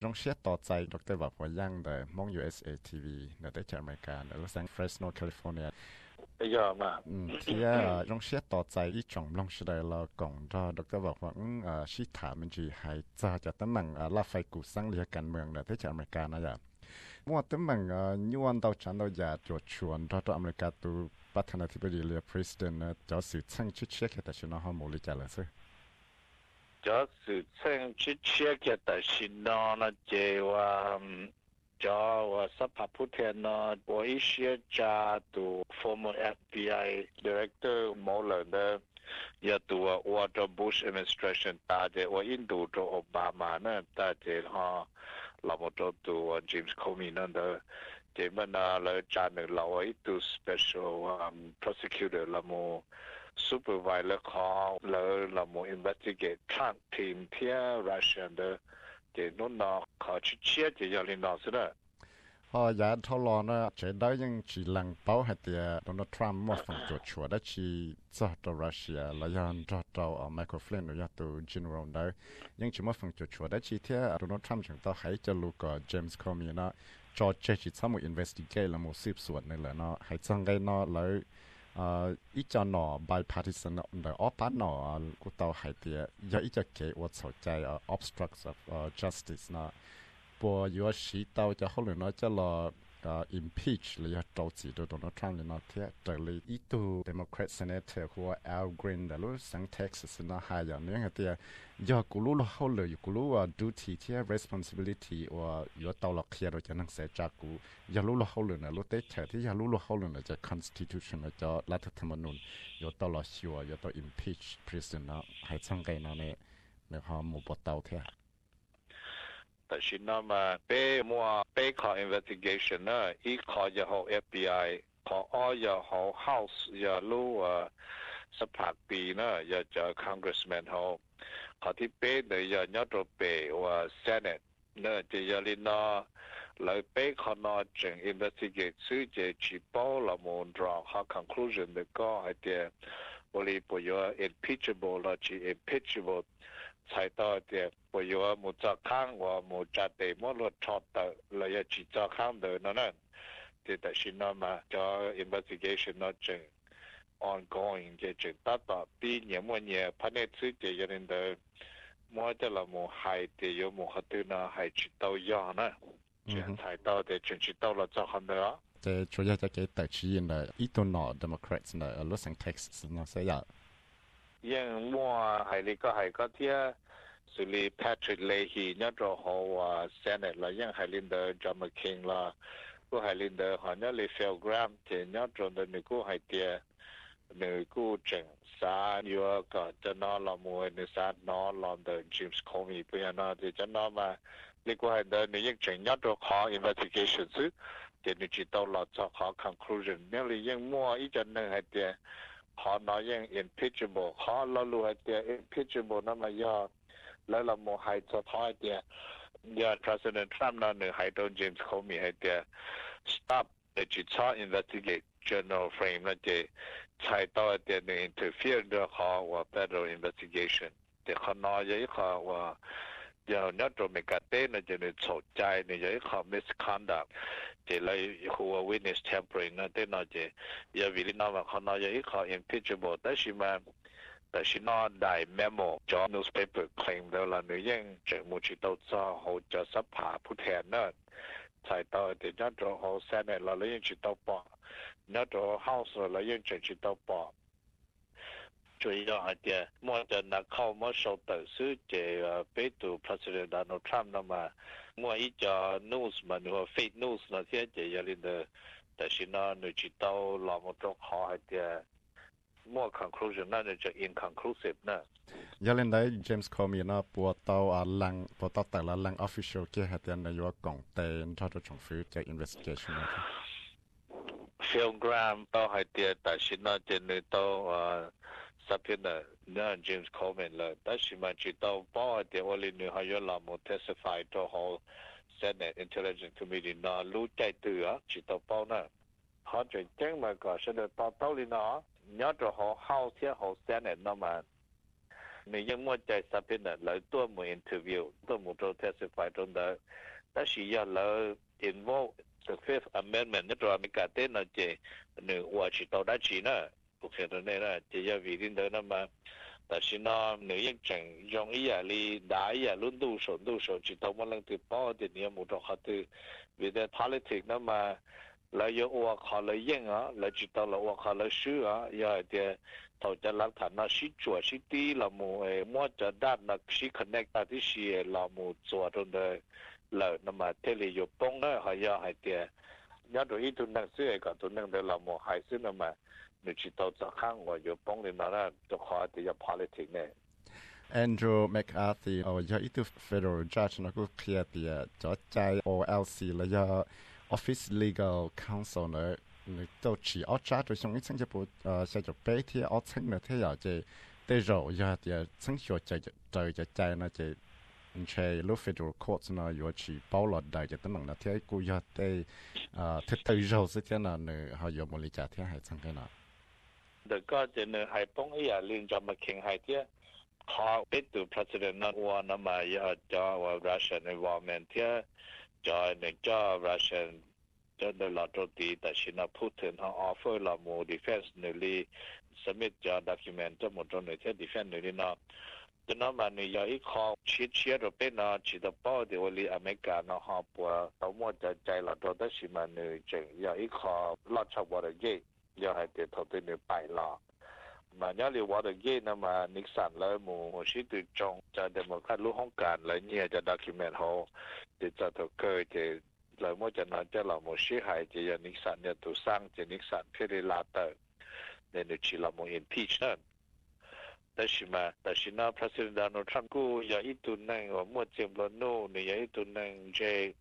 trong xeต่อใจดรบอกว่ายังเดมอง USA TV เนได้จากอเมริกาเนลอสัง Fresno California giờ mà ที่trong xeต่อใจอีจงลงสุดเลยเราก่อนดรบอกว่าชิถามันจีให้จะตั้งมั่งลาไฟกูสังเรียกันเมืองเนได้จากอเมริกานะจ๊ะมั่วตั้งมั่งย้อนเราฉันเราอยากจะชวนตัวอเมริกาตัวประธานาธิบดีเรีย President จะสื่อช่างชิดเช็คแต่ฉันเอาหมดเลยจ้ะเลยสิ cho sự xem chiếc chiếc cái tài sinh nó chế và cho và sắp phát phụ thiên nó của ý chia cha từ former FBI director mỗi lần đó giờ từ Walter Bush administration ta chế và Indo cho Obama nữa ta chế họ là một chỗ từ James Comey nữa đó chế mà là cha nữa là từ special prosecutor là một supervisor call là một investigate Trump team phía Russia đó thì nó có chia thì giờ lên đó rồi dạ thâu lò nó chế đó nhưng chỉ lăng bảo hay thì Donald Trump một phần chuột chuột đó chỉ cho tàu Russia là do cho tàu Michael Flynn rồi tàu General đó nhưng chỉ một phần chuột chuột đó chỉ thế Donald Trump chúng ta hãy cho lúc James Comey nó cho chế chỉ sau một investigate là mộtสืบสวนnày là nó hãy chăng cái nó lấy ít cho nó bipartisan nó ở part nó của tàu hãy thì giờ ít cho cái 我所在obstructs of justice 那 bùa yếu sĩ tàu cho họ nói cho là impeach là trâu chỉ được Donald Trump là nó thế trở lại ít tu Democrat Senator của Al Green đã lúc sang Texas nó hai giờ nữa thì giờ cú lú là họ lời cú lú duty thế responsibility và yếu tàu là kia rồi cho năng sẽ trả cú giờ lú là họ lời là lúc tết chờ thì giờ lú là họ lời là cho constitution là choรัฐธรรมนูญyếu tàu là sure yếu tàu impeach president nó hay sang cái nó nàyเนี่ยเขาหมู่ปตเตาเท่าแต่ชินมาเป้มัวเป้ขอ investigation นะอีขอจะหา FBI ขออ้อจะหา House จะรู้สักพักปีนะจะเจอ Congressman เขาขอที่เป้เนี่ยจะยอดตัวเป้ว่า Senate นะจะยาลินาเลยเป้ขอนอจึง investigate ซื้อจะจีบละมุนรอหา conclusion เด็กก็ไอเดียบริบทว่า impeachable ละจี impeachable才到的，我有木照看我木照的木落抄的，了要去照看的那呢，这但是那么叫 investigation 那正 ongoing 这正达到比年末年判的自己有人的，摸的了木海的有木和对呢还去到样呢，这才到的正去到了照看的啊。 这主要在给特区的一多脑 Democrats 的洛杉矶 Texas 那些呀。 因我係你個係嗰啲處理 Patrick Leahy 一個好啊 Senate 啦，因係領導 John McCain 啦，個係領導可能你 Phil Gramm 嘅一種的你個係啲你個正啥有個就拿了冇你啥拿了的 James Comey 不然那就拿嘛，你個係的你應正一個好 investigation 先，就你知道了做好 conclusion，你應冇一種呢係啲。họ nói rằng impeachable họ lo lùi thì impeachable nó mà do lấy là một hai cho thôi thì do President Trump nó nữa hai don James Comey hay thì stop để chỉ cho investigate general frame nó thì chạy到thì nó interfere được họ và federal investigation thì họ nói vậy họ và giờ nhớ rồi mình cả tên là cho nên sổ trái này vậy họ misconduct thì lấy who witness tampering nó tên nó thì giờ vì nó mà họ nói vậy họ impeachable đó là nó đại memo cho newspaper claim đó là người dân chẳng muốn chỉ đầu cho họ cho sắp hạ phụ thẹn nữa tại đó thì nhớ rồi họ sẽ này là lấy những chỉ đầu bỏ nhớ rồi house là lấy những chỉ đầu bỏ主要係啲，我就嗱靠我受到是這被杜 President Donald Trump 那麼，我一家 news 嘛，你話 fake news 那些這樣的，但是呢，你知道那麼多好係啲，我 conclusion 那就 inconclusive 呢。 giờ lên đấy James Comey nó bộ tàu tại là lăng official kia hạt tiền là do công tên cho trong phiếu cho investigation Phil Gramm 都係啲，但是呢，就你都subpoena 那 James Comey 了，但是嘛，知道包的我哋女孩有那麼 testify 到好 Senate Intelligence Committee 那錄在對啊，知道包呢，好在正嘛個是的到里呢，你要做好 House 好 Senate 那麼， 你因為在上邊呢，來多冇 interview，多冇做 testify 中的，但是要來 involve the Fifth Amendment 呢個美國的呢，即你我知道得起呢，不可能呢，即要為定的那麼，但是呢，你一整容易啊，你打呀，輪到手，知道冇能對包的，你有冇做好的，為了 politics 那麼。來有我考了應啊，來知道了我考了書啊，要的頭就冷談那是做是啲老母誒，摸着單那是 connect 那啲是老母做中的了，那麼這裡有幫呢，還要係的，要到一度能是個都能的老母還是那麼，你知道這看我有幫你那啦，就話的要 politics 呢。 Andrew McCarthy 有一度 federal judge 那個 clear 啲咗在 OLC 了要。Office Legal Counsel 呢，你都只要抓住上一層就不寫咗俾啲我稱呢啲有隻對肉有啲稱學就呢隻唔係攞 Federal Court 呢有去包落大隻等等呢啲佢有啲對肉是啲呢你係有冇理解啲係稱嘅呢？ 呢個就呢係幫一下連咗咪傾係啲，佢俾到 President 呢話呢嘛要咗話 Russian involvement 啲。cho nên cho Russian cho nên là cho tí tại vì nó Putin họ offer là một defense nơi li submit cho document cho một trong những cái defense nơi li nó cho nó mà người giờ ít khó chia rồi bên nó chỉ được bao điều li America nó họ bùa tàu mua cho chạy là cho tới mà người chừng giờ ít khó lo cho vào được gì giờ hay để thầu tới người bài lo mà nhớ liệu vào được gì nó mà Nixon lấy một sĩ từ trong cho Democrat lúc không cần lấy nhiều cho document họ thì cho tôi cơ thì lời mỗi cho nó cho là một sĩ hại thì giờ Nixon nhận tù sang thì Nixon phải đi la tới nên nó chỉ là một impeachment. Tại vì nó President Donald Trump cũng giờ ít tuần này ở một chiếm lo nô này giờ ít tuần này J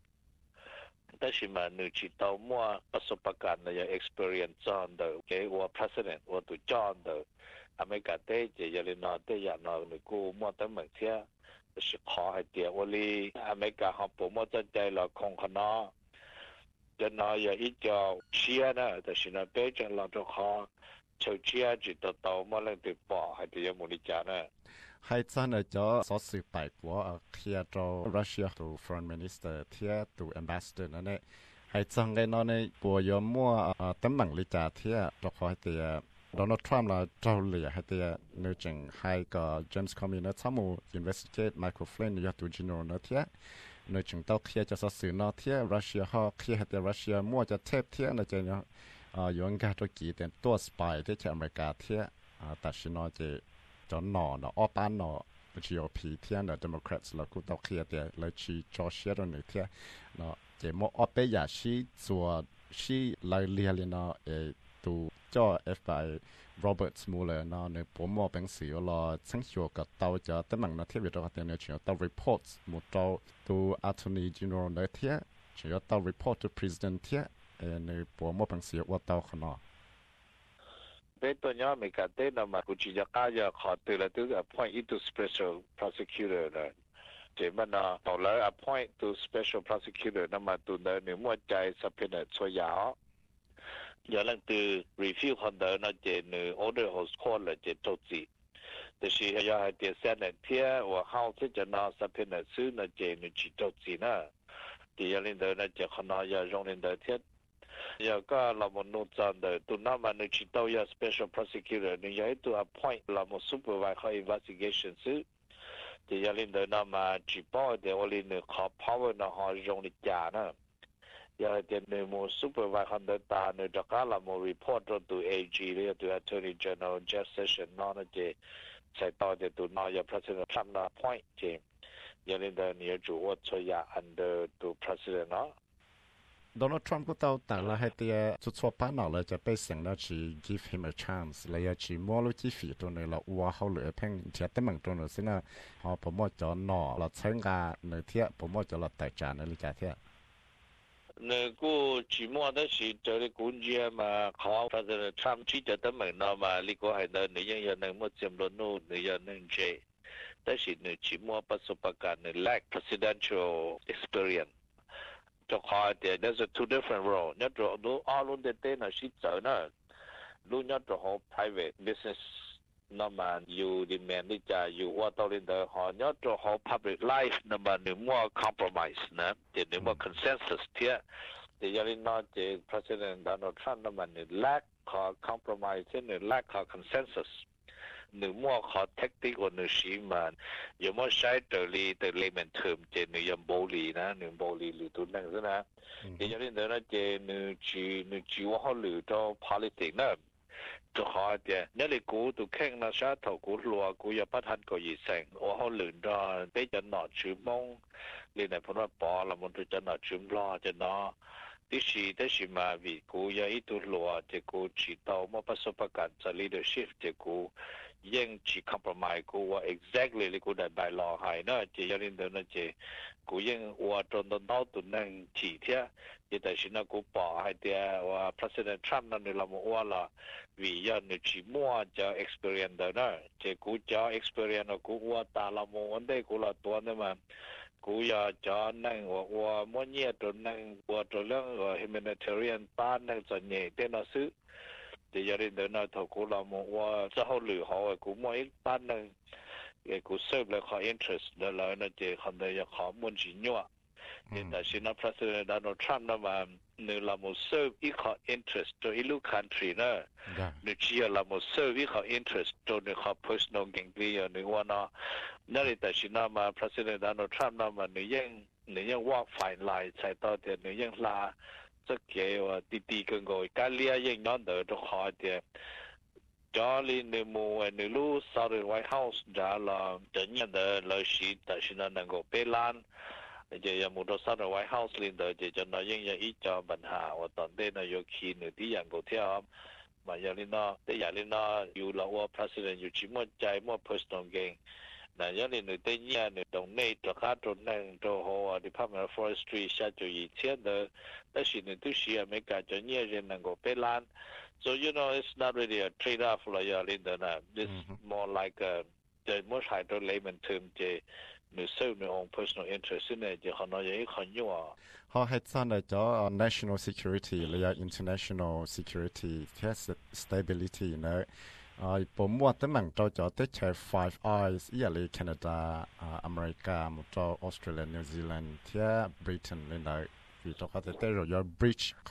tại vì mà nó chỉ tao muaประสบการณ์này experience on the cái của president của tụi John the America thế thì giờ nó thế giờ nó cũng mua tới mình thế是khó係啲，我哋America họ bộ một chân chạy là không có nó，就那有一條車呢，就是那北京那種họ，就車就到冇能對保，係啲有冇理解呢？ 係真係咗所説大國貼咗 Russia 到 Foreign Minister 貼到 Ambassador 呢呢，係真嘅呢呢，不有麼等能理解貼，就可以啲。Donald Trump 啦，做嚟係啲女正係個 James Comey 呢，參謀 investigate Michael Flynn 要做 general 呢啲，女正到佢就所説呢啲 Russia họ佢係啲 Russia 摸就 tape 啲呢就呢有人家都幾點多 spy 啲喺 America 啲但是呢就呢อ班呢GOP 啲呢 Democrats 啦，佢到佢啲嚟去做些咗呢啲呢就摸อไปอยากชี้做ชี้嚟เรียน呢ตัวcho FBI Robert Mueller 呢，你本冇本事咯，清楚個到就得問那特別多個點呢，全到 reports 冇到 Attorney General 那啲，全要到 report to President 啲，你本冇本事我到可能。 俾ตัวนี้美國啲那麼估計就加入學對啦，都 appoint into special prosecutor 啦，即係呢，後來 appoint to special prosecutor 那麼到呢，你冇在十片嚟做嘢。有人對 review 看到那些呢 order house call 了就做事，就是要係啲 Senate 貼或 House 就拿十片嚟書那些呢去做事呢，啲有領導那就可能要用領導貼，有個老母弄真的，都那麼你去到要 special prosecutor，你要都 appoint 老母 supervisor investigation 書，啲有領導那麼去報的我哋呢靠 power 那好用嚟假呢。ya de mo supervisor the ta ne da kala mo report to AG le to Attorney General Jeff Sessions no na je sai ta de to na ya President Trump na point je ya le da ne ju wo cho ya under to President no Donald Trump ก็เต้าแต่ละให้เตียจุดชั่วป้าหน่อเลยจะไปเสียงแล้วชี give him a chance เลยอยากชีมัวลูกจีฝีตัวนี้เราวัวเขาเหลือเพ่งเทียแต่เหมือนตัวนี้สินะพอผมว่าจะหน่อเราใช้งานในเทียผมว่าจะเราแต่จานในลิกาเทีย那个期末的是这里工作嘛，考发的长期的等门了嘛，你个还能你也能么这么努，你也能这，但是你期末不是不干，你 lack presidential experience，就考的那是 two different role，你做都阿伦的对那是走呢，路那做好 private business 那么有里面的家有我到领导好要做好 public life， 那么你莫 compromise 呢，就你莫 consensus 贴，就要你那这 President Donald Trump 那么你 lack 和 compromise， 你 lack 和 consensus。你莫考 tactic 或你是嘛，有么晒到你的 layman term， 即你有暴力呢，你暴力你都能是呢？你有啲人呢，即你住我好聊到 politics 呢，就好啲。你估都傾啦，上頭估落估有不ทัน個熱成，我好聊到俾人拿住蒙，你嚟碰到bỏ啦，冇對人拿住攞就攞。啲是嘛，vì估有一度落，即估知道冇不熟不干就 leadership， 即估。ยังchỉ compromise กูว่า exactly เลยกูได้ใบลอหายนะจะยังเดินนะจะกูยังว่าจนตอนนั้นตุนนั่งจีเทียจะแต่ฉันนะกูบอกให้เดียว่า President Trump นั่นนี่เราว่าละวิญญาณนี่จีมัวจะ experience เดินนะจะกูจะ experience กูว่าตาเราโมวันได้กูละตัวนี่มันกูอยากจะนั่งว่ามั่วเนี่ยตัวนั่งว่าตัวเรื่อง humanitarian ป้านนั่งจะเนี่ยเต้นซื้อthì giờ đến đó nó thầu cũng là mộtว่าxã hội lựa họ cũng mỗi ban này cái cũng serve lại họ interest đó là nó chỉ không thể họ muốn chỉ nhua thì tại sao nó President Donald Trump nó mà nếu là một serve ít họ interest cho ít lúc country nữa nếu chỉ là một serve ít họ interest cho nếu họ personal gain bây nếuว่าnó thì tại sao nó mà President Donald Trump nó mà nếuยังว่าฝ่ายลายใช้ต่อเดียวnếuยังลา这个弟跟我家里应当得都好点。家里你冇你路上的 White House 家了，真正的老师，但是呢能够被拦，就有冇多少的 White House 领导就真係應有一個問題，我當地呢有去你啲人個跳，嘛有你呢，啲人你呢有老我 President 有只麼在麼 personal gain。那有你你对你你懂内做下做能做好啊 ，Department of Forestry 下就以前的，但是你都是没感觉你人能够被拦，so you know it's not really a trade off 了呀，领导呢 ，it's more like a 在more high to layman term 即你受你 own personal interest 呢，就可能有一很用啊。 họ hay chọn là cho national security là international security test stability nữaผมว่าตั้งแต่เราจะใช้ Five Eyes อย่างเลยแคนาดาอเมริกาหมดเราออสเตรเลียนิวซีแลนด์ที่บริเตนเลยนะวิธีเขาจะได้เรา breach เขา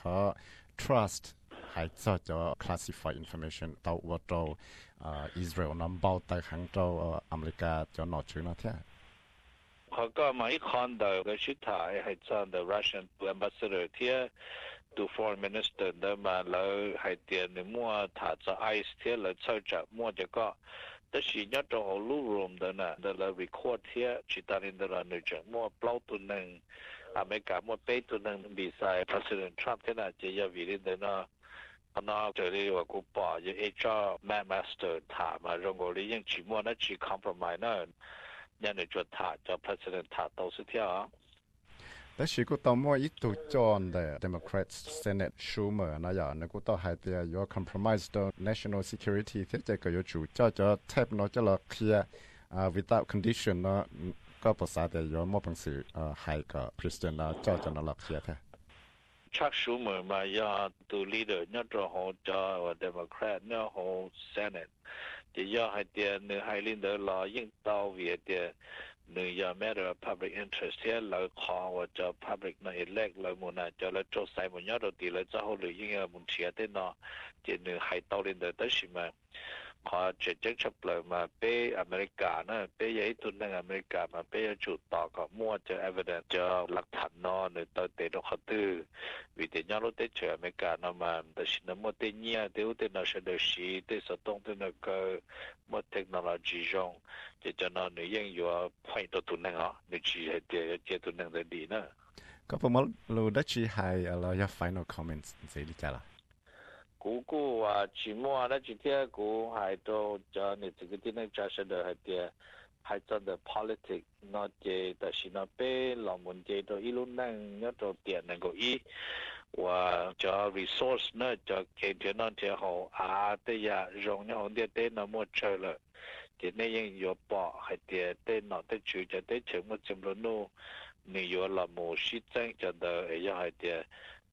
trust ให้จะ classify information ตัวว่าเราอิสราเอลนำเบาแต่ขังเราอเมริกาจะหนอชื่อนะที่เขาก็มาอีกคนเดียวก็ชุดถ่ายให้จะ the Russian ambassador ที่ดู foreign minister เดินมาแล้วให้เตียนในมั่วถ่ายจะไอซ์ที่เราเช่าจากมั่วจะก็แต่สิ่งที่เราเอาลูกรวมเดินน่ะเดินเรา record ที่ชิตารินเดินเราจากมั่วเปล่าตัวหนึ่งอเมริกามั่วเป้ตัวหนึ่งดีไซน์ President Trump ที่น่าจะยาวิรินเดินน่ะพนักเจอเรียกว่ากูป่าจะ HR master ถามมารงกุลียังชิมั่วนั่นชิ compromise นั่นยังในจุดถ่ายจะ President ถ่ายตัวสุดที่อ่ะแต่ชีกูต้องมั่วอีตัวจอนเดอ Democrats Senate Schumer นะอย่างนั้นกูต้องให้เดียอยู่ compromise ตัว national security ที่จะก็อยู่จู่จะแทบเนาะจะเราเคลียร์without condition เนาะก็ภาษาเดียอยู่มั่วเป็นสื่อให้กับ Christian นะจะนั่นเราเคลียร์แท้ Chuck Schumer มาอย่าตัว leader เนี่ยจะหัวจะว่า Democrat เนี่ยหัว Senate จะอย่าให้เดียเนี่ยให้ leader เรายิ่งต่อเวียเดียนี่ยา matter of public interest ที่เราขอว่าจะ public นั่น elect เราหมดนะจะเราจดใส่หมดยอดตีเราจะเอาหรือยิ่งมุนเชียได้เนาะจะนี่ให้ต่อเรียนได้ใช่ไหมขอจะจังชับเลยมาเป้อเมริกานะเป้ยัยตุนในอเมริกามาเป้จุดต่อก็มั่วจะ evidence จะหลักฐานเนาะในตอนเตะดอกตื้อวิธีนี้เราเตะเจออเมริกาเนาะมาแต่ฉันมั่วเตะเนี่ยเตะอุตเนาะเฉลี่ยสีเตะสตองเตะนักมั่วเทคโนโลยีจงจะนอนในยังอยู่พอยตัวตุนนั่งอ๋อในชีให้เจตุนนั่งได้ดีนะก็ผมรู้ได้ชีให้เราอยาก final comments สิลิจ่าละกูว่าชิมัวแล้วจีเทียกูให้ตัวจะในสิ่งที่นั่งจะเสนอให้เดียให้จะเด politics นอเจแต่ชินาเป้หลอมมันเจตัวอีลุ่นนั่งเนี่ยตัวเตียนนั่งก็อีว่าจะ resource เนี่ยจะเกิดจะนั่นจะเขาแต่ยาโรงเนี่ยเขาเดียเต้นน่ะมั่วเชลเลยที่นี่ยังอยู่ป่อให้เดียเต้นน่ะเต้นชื่อจะเต้นเฉิงมั่วจำนวนนู่นนี่อยู่ละมั่วชิดจังจะเดอยังให้เดีย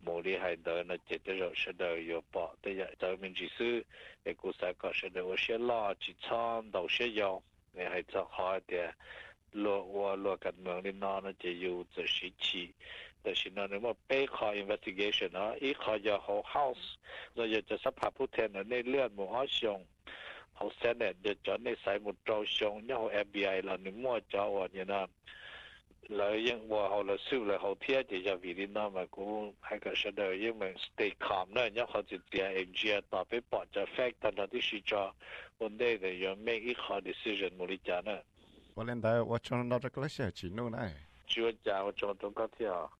冇理係的那接着是的有保的呀，咱们只是也估计搞是的，我些垃圾场都是要，你係做好的，落กันเมืองนี่นอนจะอยู่จะสิชีแต่สินนั้นว่าไปขอ investigation นะอีขอจะwhole house เราจะสภาพผู้แทนในเลื่อนหมู่อ้อชงเขาเซนเนี่ยจะจอดในสายหมู่เจ้าชงเนี่ยเขา FBI เราหนึ่งมั่วเจ้าอ่ะเนี่ยนะแล้วยังว่าเขาเราสู้แล้วเขาเที่ยวจะวิลินนะมากูให้ก็เสดยังมัน stay calm เนี่ยเนี่ยเขาจะเตียเอ็นจีต่อไปปอดจะ fact ตอนที่สิจอวันนี้เนี่ยยัง make อีขอ decision มูลิจานะ我连带我从到这个些去弄来。 就讲我中东高铁啊。